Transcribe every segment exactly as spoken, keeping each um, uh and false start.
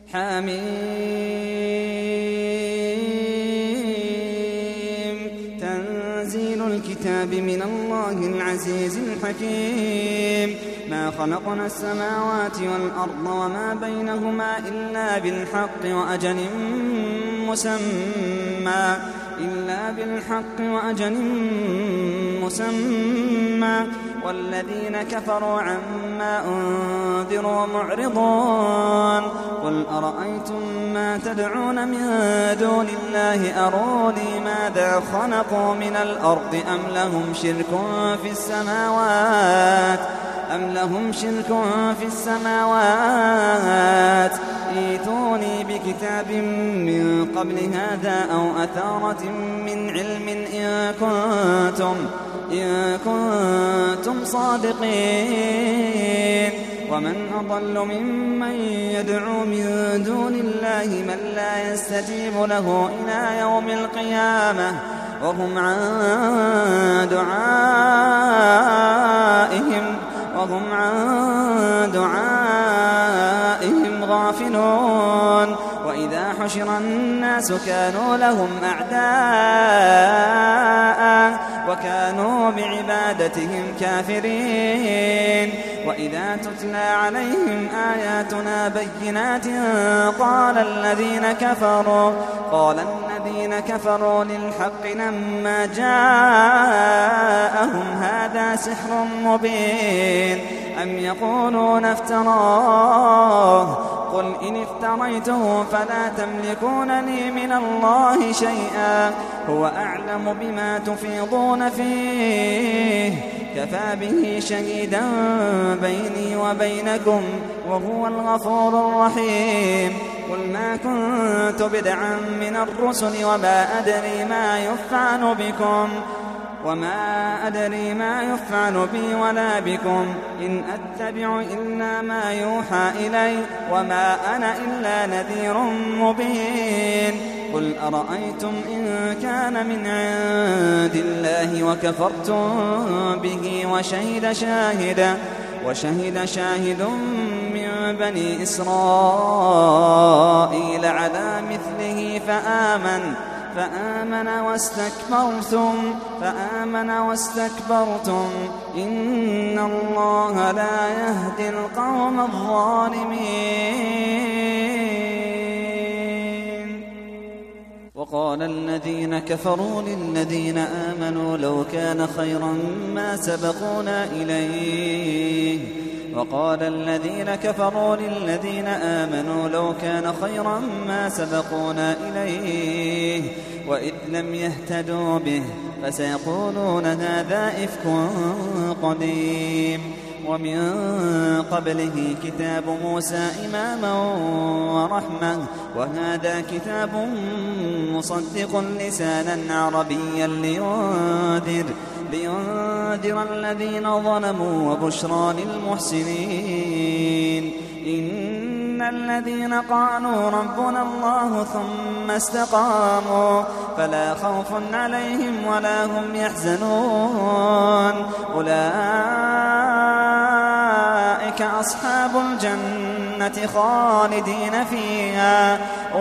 حميم تنزيل الكتاب من الله العزيز الحكيم ما خلقنا السماوات والأرض وما بينهما إلا بالحق وأجل مسمى إلا بالحق وأجل مسمى والذين كفروا عما أنذروا معرضون قل أرأيتم ما تدعون من دون الله أروني ماذا خلقوا من الأرض أم لهم شرك في السماوات أم لهم شرك في السماوات ائتوني بكتاب من قبل هذا أو أثارة من علم إن كنتم, إن كنتم صادقين ومن أضل ممن يدعو من دون الله من لا يستجيب له إلى يوم القيامة وهم عن دعائهم وهم عن دعائهم غافلون وإذا حشر الناس كانوا لهم أعداء وكانوا بعبادتهم كافرين وإذا تتلى عليهم آياتنا بينات قال الذين كفروا قال الذين كفروا للحق لما جاءهم هذا سحر مبين أم يقولون افتراه قل إن افتريته فلا تملكون لي من الله شيئا هو أعلم بما تفيضون فيه كفى به شهيدا بيني وبينكم وهو الغفور الرحيم قل ما كنت بدعا من الرسل وما أدري ما يفعل بكم وما أدري ما يفعل بي ولا بكم إن أتبع إلا ما يوحى إلي وما أنا إلا نذير مبين قل أرأيتم إن كان من عند الله وكفرتم به وشهد شاهد وشهد شاهد من بني إسرائيل على مثله فآمن فآمن واستكبرتم فآمن واستكبرتم إن الله لا يهدي القوم الظالمين وقال الذين كفروا للذين آمنوا لو كان خيرا ما سبقونا إليه وقال الذين كفروا للذين آمنوا لو كان خيرا ما سبقونا إليه وإذ لم يهتدوا به فسيقولون هذا إفك قديم ومن قبله كتاب موسى إماما ورحمة وهذا كتاب مصدق لسانا عربيا لينذر لينذر الذين ظلموا وبشرى للمحسنين إن الذين قالوا ربنا الله ثم استقاموا فلا خوف عليهم ولا هم يحزنون أولئك أصحاب الجنة خالدين فيها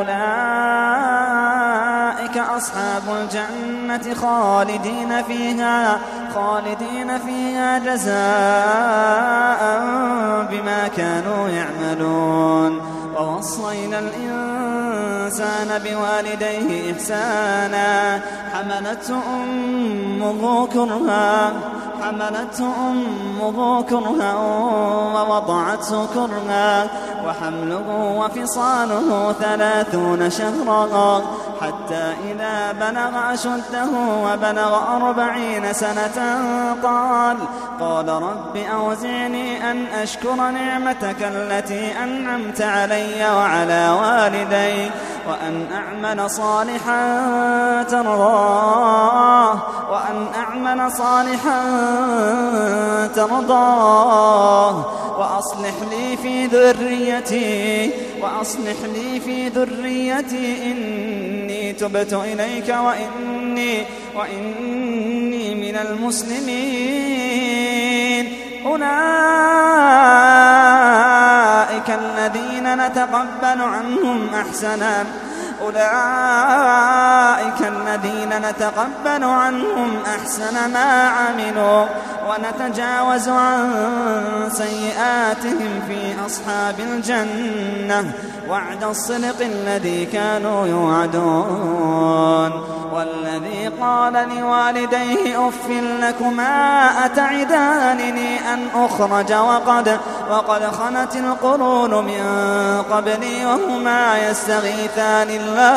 أولئك أصحاب الجنة خالدين فيها خالدين فيها جزاء بما كانوا يعملون ووصينا الإنسان بوالديه إحسانا حملته أمه كرها حملته أمه كرها ووضعته كرها وحمله وفصاله ثلاثون شهرا حتى إذا بلغ أشده وبلغ أربعين سنة قال قال رب أوزعني أن أشكر نعمتك التي أنعمت علي وعلى والدي وأن أعمل صالحا ترضاه وأن أعمل صالحا ترضاه وأصلح لي في ذريتي وأصلح لي في ذريتي إني تبت إليك وإني وإني من المسلمين أولئك أولئك الذين نتقبل عنهم أحسنا أولئك الذين نتقبل عنهم أحسن ما عملوا ونتجاوز عن سيئاتهم في أصحاب الجنة وعد الصدق الذي كانوا يوعدون. والذي قال لوالديه أف لكما أتعدانني أن أخرج وقد, وقد خنت القرون من قبلي وهما يستغيثان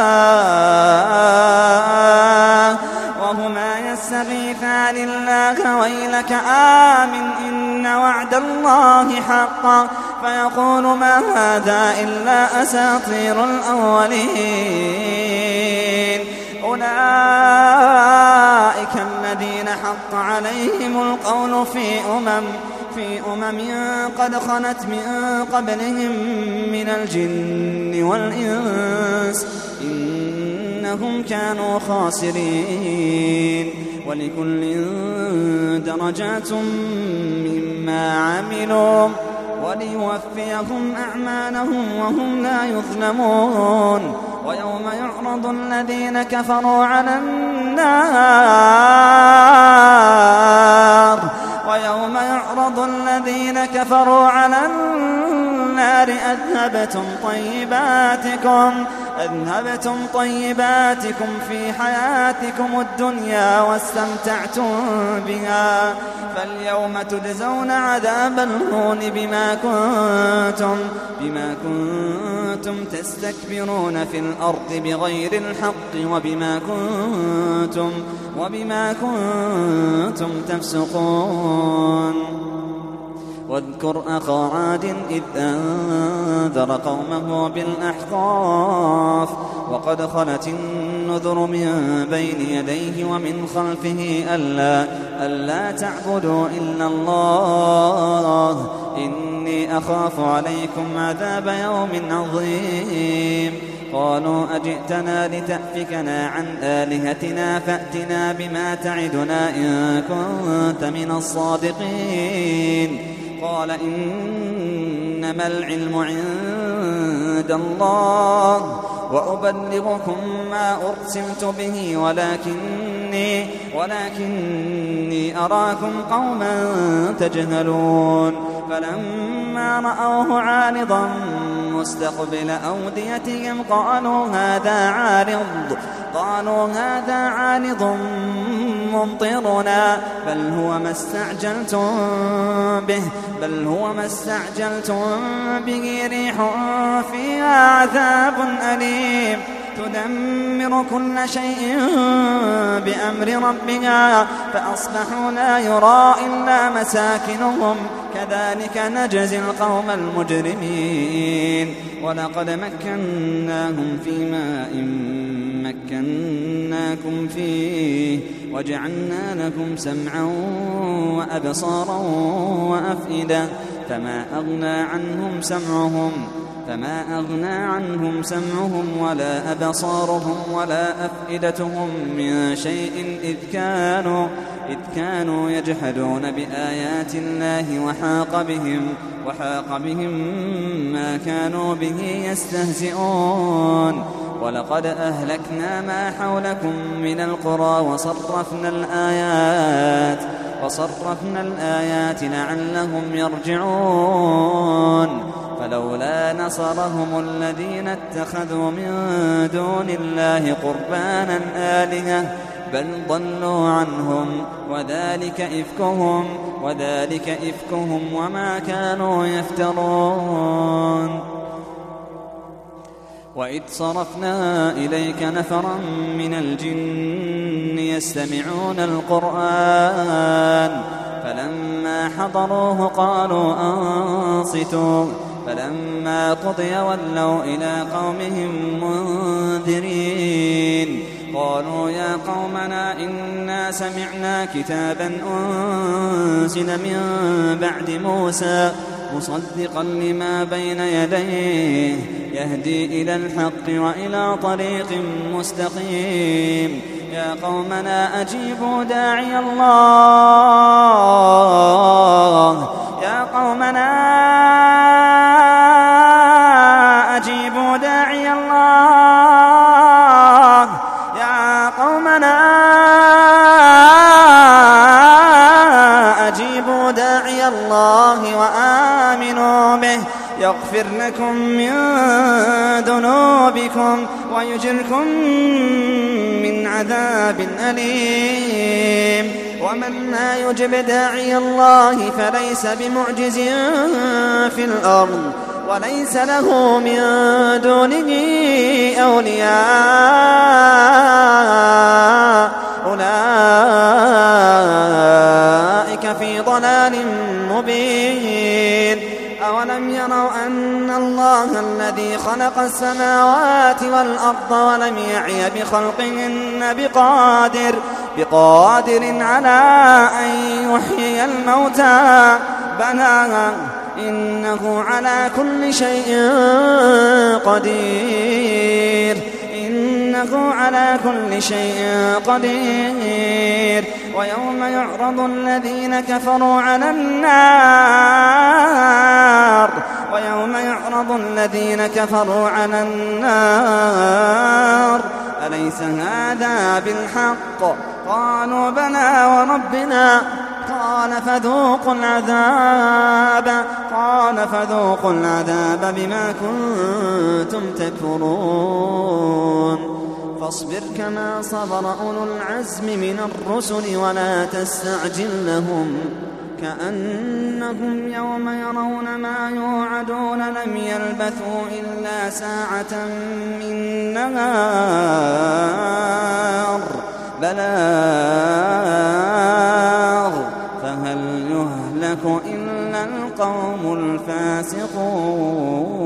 الله وهما يستغيثان الله ويلك آمن إن وعد الله حق فيقول ما هذا إلا أساطير الأولين. أولئك الذين حق عليهم القول في أمم في أمم قد خلت من قبلهم من الجن والإنس إنهم كانوا خاسرين. ولكل درجات مما عملوا وليوفيهم أعمالهم وهم لا يظلمون. ويوم يعرض الذين كفروا على النار ويوم يعرض الذين كفروا على النار أذهبتم طيباتكم أذهبتم طيباتكم في حياتكم الدنيا واستمتعتم بها فاليوم تجزون عذاب الهون بما كنتم بما كنتم تستكبرون في الأرض بغير الحق وبما كنتم وبما كنتم تفسقون. واذكر أخا عاد إذ أنذر قومه بالأحقاف وقد خلت النذر من بين يديه ومن خلفه ألا, ألا تعبدوا إلا الله إني أخاف عليكم عذاب يوم عظيم. قالوا أجئتنا لتأفكنا عن آلهتنا فأتنا بما تعدنا إن كنت من الصادقين. قال إنما العلم عند الله وأبلغكم ما أرسلت به ولكني, ولكني أراكم قوما تجهلون. فلما رأوه عارضا مستقبل أوديتهم قالوا هذا عارض قالوا هذا عارض ممطرنا بل هو ما استعجلتم به بل هو ما استعجلتم به ريح فيها عذاب أليم تدمر كل شيء بأمر ربها فأصبحوا لا يرى إلا مساكنهم كذلك نجزي القوم المجرمين. ولقد مكناهم في ماء مكناكم فيه وجعلنا لكم سمعا وأبصارا وأفئدة فما أغنى عنهم سمعهم فما أغنى عنهم سمعهم ولا أبصارهم ولا أفئدتهم من شيء إذ كانوا إذ كانوا يجحدون بآيات الله وحاق بهم وحاق بهم ما كانوا به يستهزئون. ولقد أهلكنا ما حولكم من القرى وصرفنا الآيات وصرفنا الآيات لعلهم يرجعون. فلولا نصرهم الذين اتخذوا من دون الله قربانا آلهة بل ضلوا عنهم وذلك إفكهم وذلك إفكهم وما كانوا يفترون. وإذ صرفنا إليك نفرا من الجن يستمعون القرآن فلما حضروه قالوا أنصتوا فلما قضي ولوا إلى قومهم منذرين. قالوا يا قومنا إنا سمعنا كتابا أنزل من بعد موسى مصدقا لما بين يديه يهدي إلى الحق وإلى طريق مستقيم. يا قومنا أجيبوا داعي الله يا قومنا أجيبوا داعي الله يا قومنا أجيبوا داعي الله وآمنوا به يغفر لكم من ذنوبكم ويجركم من عذاب أليم ومن لا يجب داعي الله فليس بمعجز في الأرض وليس له من دونه أولياء أولئك في ضلال مبين أولم يروا أن الله الذي خلق السماوات والأرض ولم يعي بخلقهن بقادر بقادر على أن يحيي الموتى بلى إنه على كل شيء قدير إنه على كل شيء قدير ويوم يعرض الذين كفروا على النار ويوم يعرض الذين كفروا على النار أليس هذا بالحق قالوا بلى وربنا قال فذوقوا العذاب قال فذوقوا العذاب بما كنتم تكفرون فاصبر كما صبر أولو العزم من الرسل ولا تستعجل لهم كأنهم يوم يرون ما يوعدون لم يلبثوا إلا ساعة من نهار بلاغ فهل يهلك إلا القوم الفاسقون.